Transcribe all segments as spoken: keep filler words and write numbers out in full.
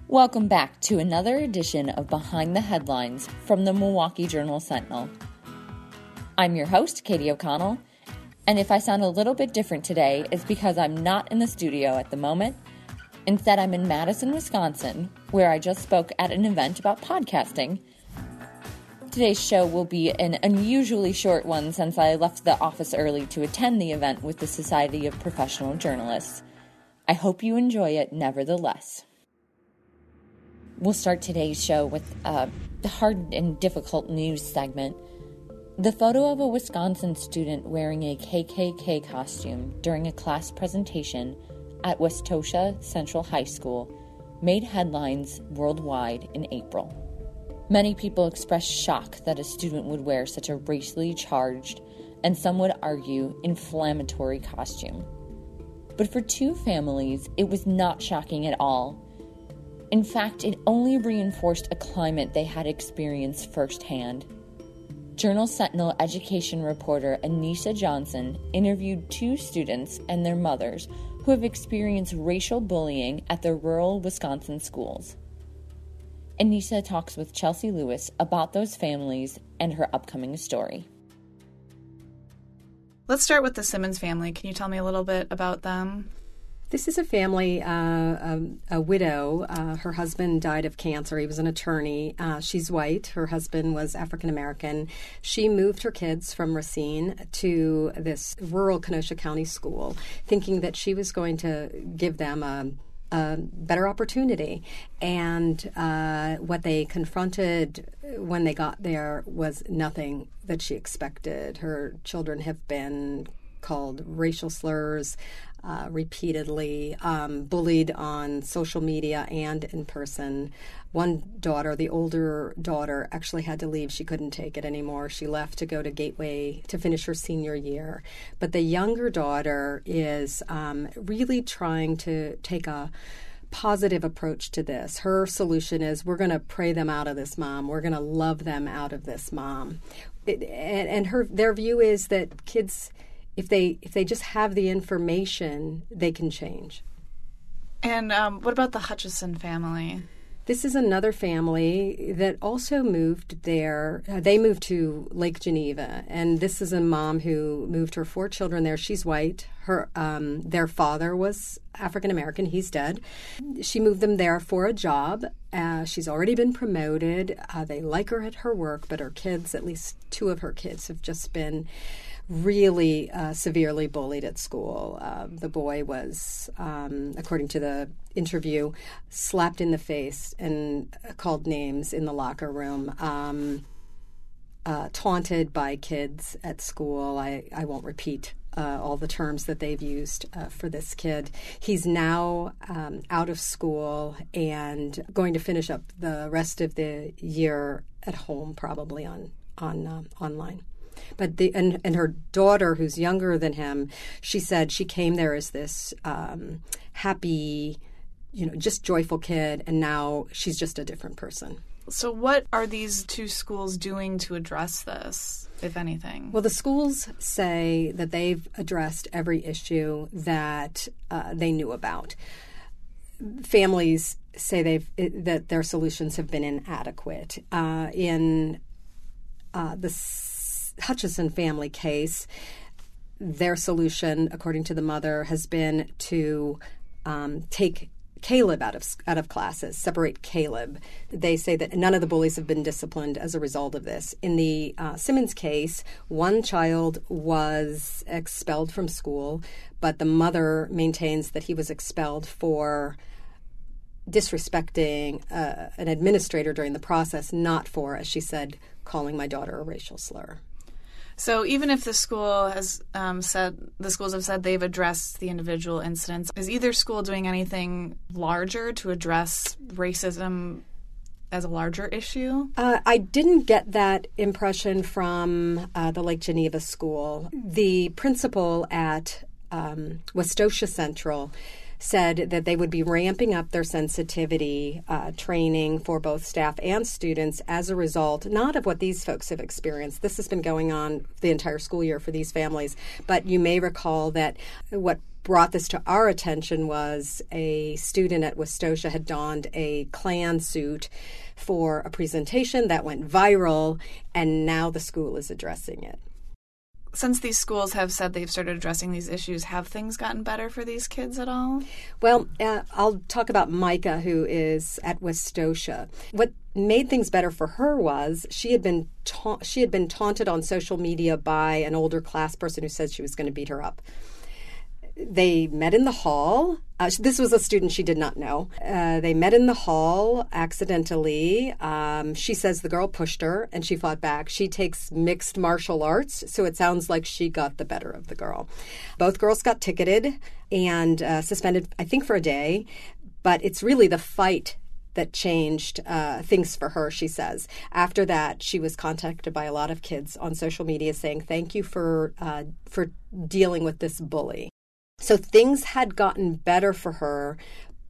Welcome back to another edition of Behind the Headlines from the Milwaukee Journal-Sentinel. I'm your host, Katie O'Connell, and if I sound a little bit different today, it's because I'm not in the studio at the moment. Instead, I'm in Madison, Wisconsin, where I just spoke at an event about podcasting. Today's show will be an unusually short one since I left the office early to attend the event with the Society of Professional Journalists. I hope you enjoy it nevertheless. We'll start today's show with a hard and difficult news segment. The photo of a Wisconsin student wearing a K K K costume during a class presentation at Westosha Central High School made headlines worldwide in April. Many people expressed shock that a student would wear such a racially charged, and some would argue, inflammatory costume. But for two families, it was not shocking at all. In fact, it only reinforced a climate they had experienced firsthand. Journal-Sentinel education reporter Anissa Johnson interviewed two students and their mothers who have experienced racial bullying at their rural Wisconsin schools. Anissa talks with Chelsea Lewis about those families and her upcoming story. Let's start with the Simmons family. Can you tell me a little bit about them? This is a family, uh, a, a widow. Uh, her husband died of cancer. He was an attorney. Uh, she's white. Her husband was African American. She moved her kids from Racine to this rural Kenosha County school, thinking that she was going to give them a a better opportunity. And uh, what they confronted when they got there was nothing that she expected. Her children have been called racial slurs uh, repeatedly, um, bullied on social media and in person. One daughter, the older daughter, actually had to leave. She couldn't take it anymore. She left to go to Gateway to finish her senior year. But the younger daughter is um, really trying to take a positive approach to this. Her solution is, we're going to pray them out of this, Mom. We're going to love them out of this, Mom. It, and and her their view is that kids, if they if they just have the information, they can change. And um, what about the Hutchison family? This is another family that also moved there. Uh, they moved to Lake Geneva, and this is a mom who moved her four children there. She's white. Her um, their father was African American. He's dead. She moved them there for a job. Uh, she's already been promoted. Uh, they like her at her work, but her kids, at least two of her kids, have just been really uh, severely bullied at school. Uh, the boy was, um, according to the interview, slapped in the face and called names in the locker room, um, uh, taunted by kids at school. I, I won't repeat uh, all the terms that they've used uh, for this kid. He's now um, out of school and going to finish up the rest of the year at home, probably on, on uh, online. But the and, and her daughter, who's younger than him, she said she came there as this um, happy, you know, just joyful kid, and now she's just a different person. So what are these two schools doing to address this, if anything? Well, the schools say that they've addressed every issue that uh, they knew about. Families say they've it, that their solutions have been inadequate. Uh, in uh, the Hutchison family case, their solution, according to the mother, has been to um, take Caleb out of out of classes, separate Caleb. They say that none of the bullies have been disciplined as a result of this. In the uh, Simmons case, one child was expelled from school, but the mother maintains that he was expelled for disrespecting uh, an administrator during the process, not for, as she said, calling my daughter a racial slur. So even if the school has um, said, the schools have said they've addressed the individual incidents, is either school doing anything larger to address racism as a larger issue? Uh, I didn't get that impression from uh, the Lake Geneva school. The principal at um, Westosha Central said that they would be ramping up their sensitivity uh, training for both staff and students as a result, not of what these folks have experienced. This has been going on the entire school year for these families. But you may recall that what brought this to our attention was a student at Westosha had donned a Klan suit for a presentation that went viral, and now the school is addressing it. Since these schools have said they've started addressing these issues, have things gotten better for these kids at all? Well, uh, I'll talk about Micah, who is at Westosha. What made things better for her was she had been ta- she had been taunted on social media by an older class person who said she was going to beat her up. They met in the hall. Uh, this was a student she did not know. Uh, they met in the hall accidentally. Um, she says the girl pushed her and she fought back. She takes mixed martial arts, so it sounds like she got the better of the girl. Both girls got ticketed and uh, suspended, I think, for a day. But it's really the fight that changed uh, things for her, she says. After that, she was contacted by a lot of kids on social media saying, thank you for uh, for dealing with this bully. So things had gotten better for her,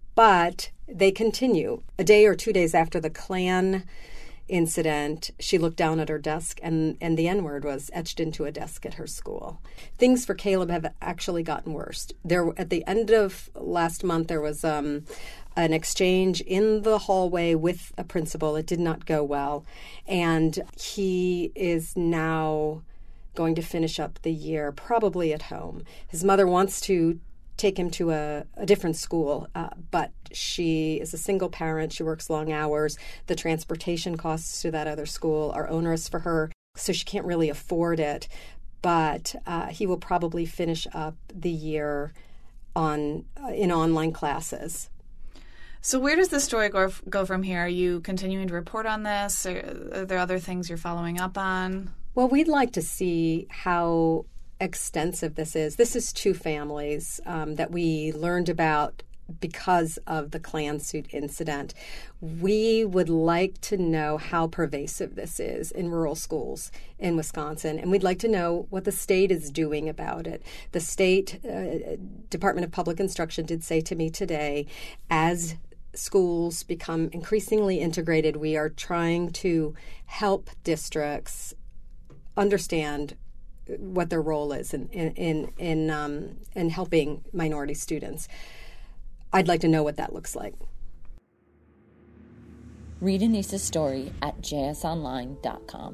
but they continue. A day or two days after the Klan incident, she looked down at her desk, and, and the N-word was etched into a desk at her school. Things for Caleb have actually gotten worse. There, at the end of last month, there was um, an exchange in the hallway with a principal. It did not go well, and he is now going to finish up the year probably at home. His mother wants to take him to a, a different school, uh, but she is a single parent. She works long hours. The transportation costs to that other school are onerous for her, so she can't really afford it. But uh, he will probably finish up the year on uh, in online classes. So where does the story go, go from here? Are you continuing to report on this? Or are there other things you're following up on? Well, we'd like to see how extensive this is. This is two families um, that we learned about because of the Klan suit incident. We would like to know how pervasive this is in rural schools in Wisconsin, and we'd like to know what the state is doing about it. The state uh, Department of Public Instruction did say to me today, as schools become increasingly integrated, we are trying to help districts understand what their role is in in in in, um, in helping minority students. I'd like to know what that looks like. Read Anissa's story at j s online dot com.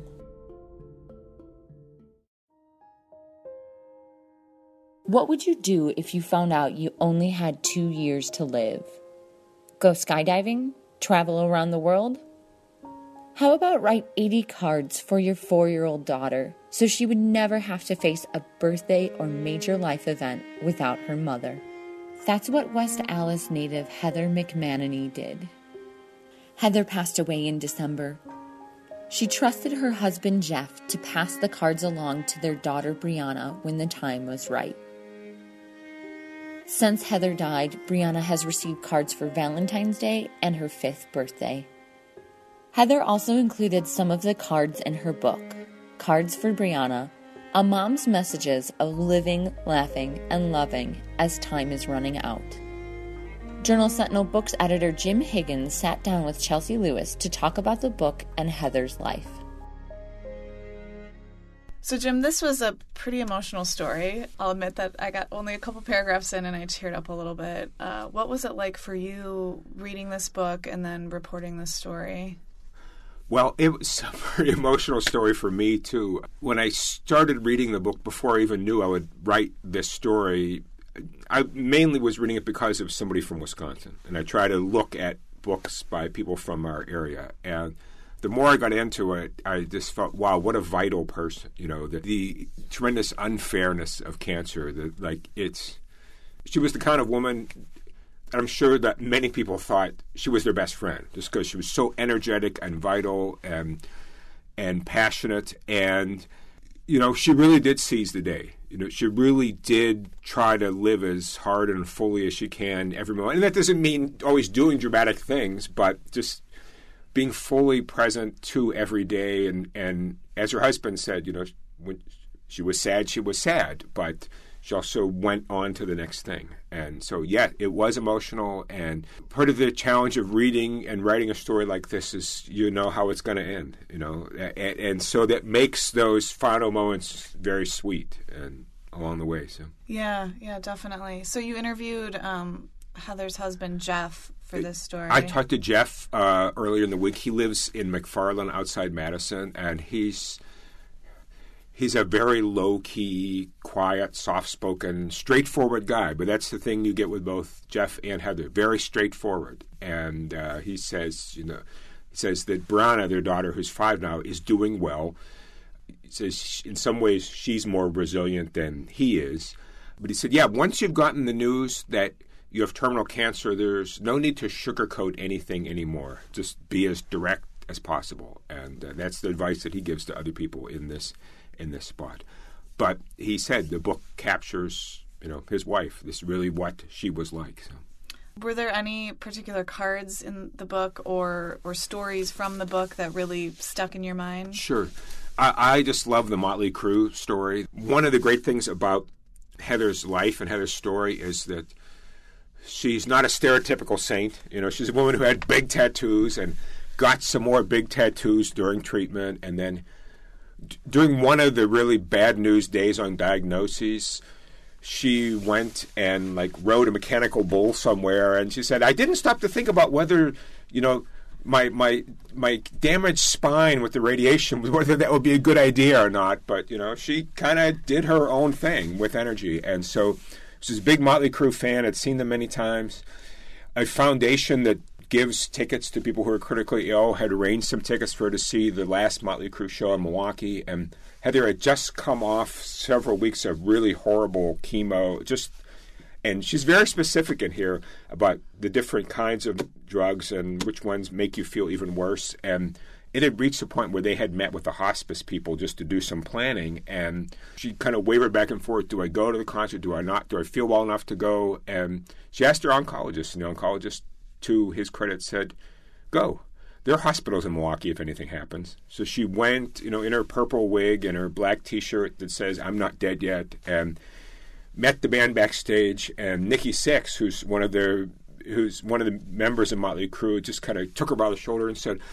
What would you do if you found out you only had two years to live? Go skydiving? Travel around the world? How about write eighty cards for your four-year-old daughter so she would never have to face a birthday or major life event without her mother? That's what West Allis native Heather McManany did. Heather passed away in December. She trusted her husband Jeff to pass the cards along to their daughter Brianna when the time was right. Since Heather died, Brianna has received cards for Valentine's Day and her fifth birthday. Heather also included some of the cards in her book, Cards for Brianna, a mom's messages of living, laughing, and loving as time is running out. Journal Sentinel Books editor Jim Higgins sat down with Chelsea Lewis to talk about the book and Heather's life. So, Jim, this was a pretty emotional story. I'll admit that I got only a couple paragraphs in and I teared up a little bit. Uh, what was it like for you reading this book and then reporting this story? Well, it was a very emotional story for me, too. When I started reading the book, before I even knew I would write this story, I mainly was reading it because of somebody from Wisconsin. And I try to look at books by people from our area. And the more I got into it, I just felt, wow, what a vital person. You know, the, the tremendous unfairness of cancer. The, like, it's, she was the kind of woman, I'm sure that many people thought she was their best friend just because she was so energetic and vital and and passionate. And, you know, she really did seize the day. You know, she really did try to live as hard and fully as she can every moment. And that doesn't mean always doing dramatic things, but just being fully present to every day. And, and as her husband said, you know, when she was sad, she was sad, but she also went on to the next thing. And so, yeah, it was emotional. And part of the challenge of reading and writing a story like this is you know how it's going to end, you know. And, and so that makes those final moments very sweet. And along the way. So yeah, yeah, definitely. So you interviewed um, Heather's husband, Jeff, for this story. I talked to Jeff uh, earlier in the week. He lives in McFarland outside Madison, and he's he's a very low-key, quiet, soft-spoken, straightforward guy. But that's the thing you get with both Jeff and Heather. Very straightforward. And uh, he says, you know, he says that Brianna, their daughter, who's five now, is doing well. He says in some ways she's more resilient than he is. But he said, yeah, once you've gotten the news that you have terminal cancer, there's no need to sugarcoat anything anymore. Just be as direct as possible. And uh, that's the advice that he gives to other people in this in this spot. But he said the book captures, you know, his wife. This is really what she was like. So. Were there any particular cards in the book or, or stories from the book that really stuck in your mind? Sure. I, I just love the Motley Crue story. One of the great things about Heather's life and Heather's story is that she's not a stereotypical saint. You know, she's a woman who had big tattoos and got some more big tattoos during treatment. And then d- during one of the really bad news days on diagnoses, she went and, like, rode a mechanical bull somewhere. And she said, I didn't stop to think about whether, you know, my my my damaged spine with the radiation, whether that would be a good idea or not. But, you know, she kind of did her own thing with energy. And so she's a big Motley Crue fan. I'd seen them many times. A foundation that gives tickets to people who are critically ill had arranged some tickets for her to see the last Motley Crue show in Milwaukee. And Heather had just come off several weeks of really horrible chemo. Just, and she's very specific in here about the different kinds of drugs and which ones make you feel even worse. And it had reached a point where they had met with the hospice people just to do some planning, and she kind of wavered back and forth. Do I go to the concert? Do I not? Do I feel well enough to go? And she asked her oncologist, and the oncologist, to his credit, said, go. There are hospitals in Milwaukee if anything happens. So she went, you know, in her purple wig and her black T-shirt that says, I'm not dead yet, and met the band backstage. And Nikki Sixx, who's one of their, who's one of the members of Motley Crue, just kind of took her by the shoulder and said,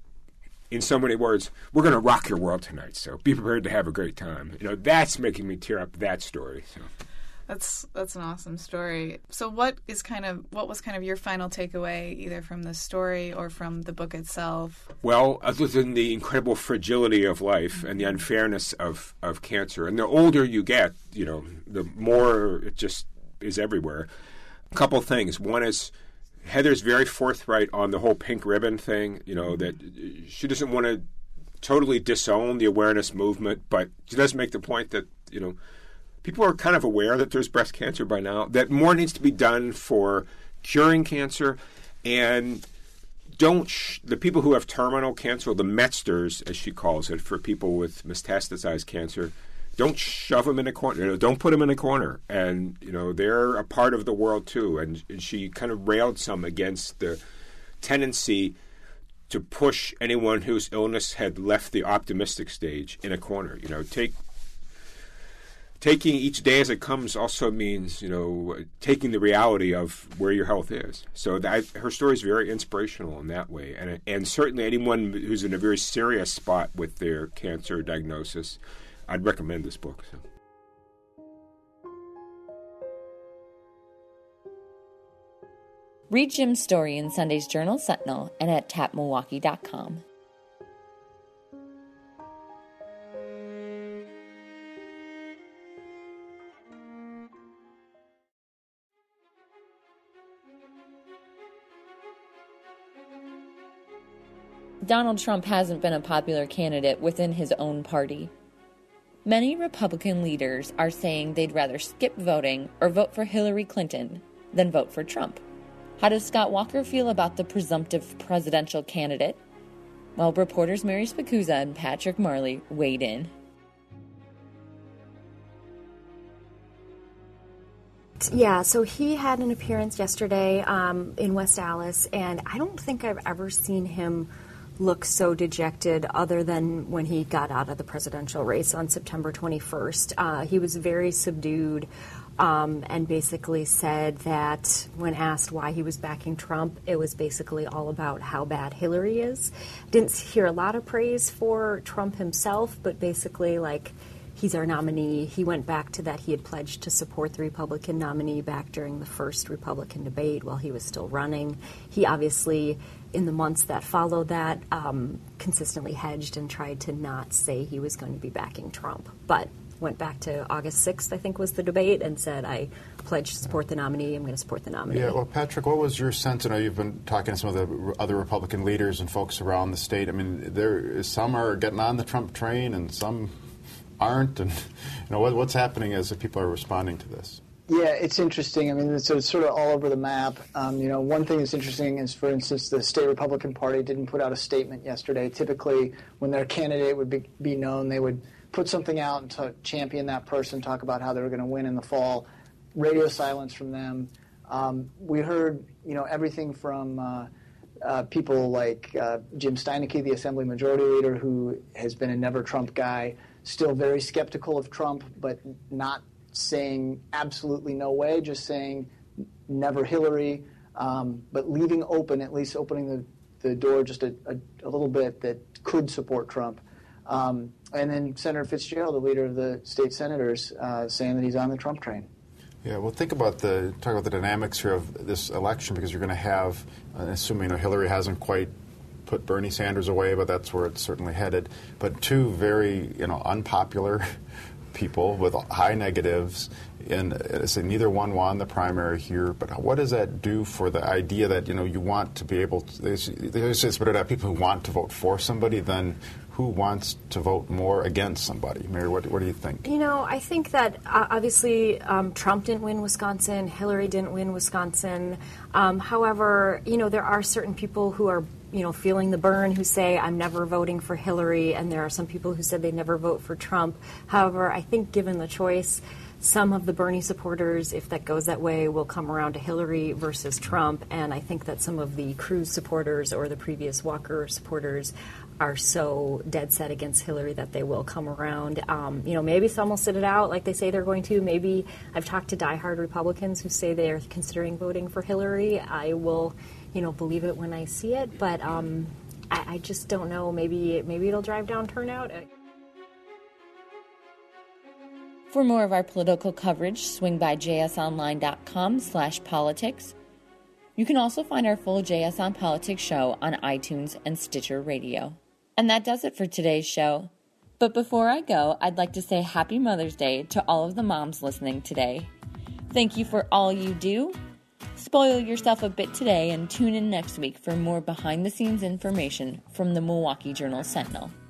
in so many words, we're going to rock your world tonight, so be prepared to have a great time. You know, that's making me tear up, that story. So. That's that's an awesome story. So what is kind of what was kind of your final takeaway, either from the story or from the book itself? Well, other than the incredible fragility of life and the unfairness of, of cancer, and the older you get, you know, the more it just is everywhere. A couple things. One is Heather's very forthright on the whole pink ribbon thing, you know, that she doesn't want to totally disown the awareness movement, but she does make the point that, you know, people are kind of aware that there's breast cancer by now, that more needs to be done for curing cancer, and don't sh- the people who have terminal cancer, the Metzgers, as she calls it, for people with metastasized cancer, don't shove them in a corner. You know, don't put them in a corner. And, you know, they're a part of the world, too. And, and she kind of railed some against the tendency to push anyone whose illness had left the optimistic stage in a corner. You know, take taking each day as it comes also means, you know, taking the reality of where your health is. So that, her story is very inspirational in that way. And, and certainly anyone who's in a very serious spot with their cancer diagnosis, I'd recommend this book. So. Read Jim's story in Sunday's Journal Sentinel and at tap milwaukee dot com. Donald Trump hasn't been a popular candidate within his own party. Many Republican leaders are saying they'd rather skip voting or vote for Hillary Clinton than vote for Trump. How does Scott Walker feel about the presumptive presidential candidate? Well, reporters Mary Spicuzza and Patrick Marley weighed in. Yeah, so he had an appearance yesterday um, in West Allis, and I don't think I've ever seen him look so dejected other than when he got out of the presidential race on September twenty-first. Uh, he was very subdued um, and basically said that when asked why he was backing Trump, it was basically all about how bad Hillary is. Didn't hear a lot of praise for Trump himself, but basically like he's our nominee. He went back to that he had pledged to support the Republican nominee back during the first Republican debate while he was still running. He obviously, in the months that followed that, um, consistently hedged and tried to not say he was going to be backing Trump. But went back to August sixth, I think was the debate, and said, I pledge to support the nominee. I'm going to support the nominee. Yeah, well, Patrick, what was your sense? I know you've been talking to some of the other Republican leaders and folks around the state. I mean, there some are getting on the Trump train and some aren't. And, you know, what, what's happening as people are responding to this? Yeah, it's interesting. I mean, it's, it's sort of all over the map. Um, you know, one thing that's interesting is, for instance, the state Republican Party didn't put out a statement yesterday. Typically, when their candidate would be, be known, they would put something out and to champion that person, talk about how they were going to win in the fall. Radio silence from them. Um, we heard, you know, everything from uh, uh, people like uh, Jim Steineke, the Assembly Majority Leader, who has been a never Trump guy, still very skeptical of Trump, but not saying absolutely no way, just saying never Hillary, um, but leaving open, at least opening the, the door just a, a, a little bit, that could support Trump. Um, and then Senator Fitzgerald, the leader of the state senators, uh, saying that he's on the Trump train. Yeah, well, think about the talk about the dynamics here of this election, because you're going to have, uh, assuming you know, Hillary hasn't quite put Bernie Sanders away, but that's where it's certainly headed. But two very, you know, unpopular people with high negatives, and uh, so neither one won the primary here. But what does that do for the idea that, you know, you want to be able to? They say it's better to have people who want to vote for somebody than who wants to vote more against somebody. Mary, what, what do you think? You know, I think that uh, obviously um, Trump didn't win Wisconsin, Hillary didn't win Wisconsin. Um, however, you know, there are certain people who are, you know, feeling the burn, who say, I'm never voting for Hillary, and there are some people who said they never vote for Trump. However, I think given the choice, some of the Bernie supporters, if that goes that way, will come around to Hillary versus Trump, and I think that some of the Cruz supporters or the previous Walker supporters are so dead set against Hillary that they will come around. Um, you know, maybe some will sit it out like they say they're going to. Maybe I've talked to diehard Republicans who say they are considering voting for Hillary. I will, you know, believe it when I see it, but um, I, I just don't know. Maybe maybe it'll drive down turnout. For more of our political coverage, swing by jsonline.com slash politics. You can also find our full J S on Politics show on iTunes and Stitcher Radio. And that does it for today's show. But before I go, I'd like to say Happy Mother's Day to all of the moms listening today. Thank you for all you do. Spoil yourself a bit today and tune in next week for more behind-the-scenes information from the Milwaukee Journal-Sentinel.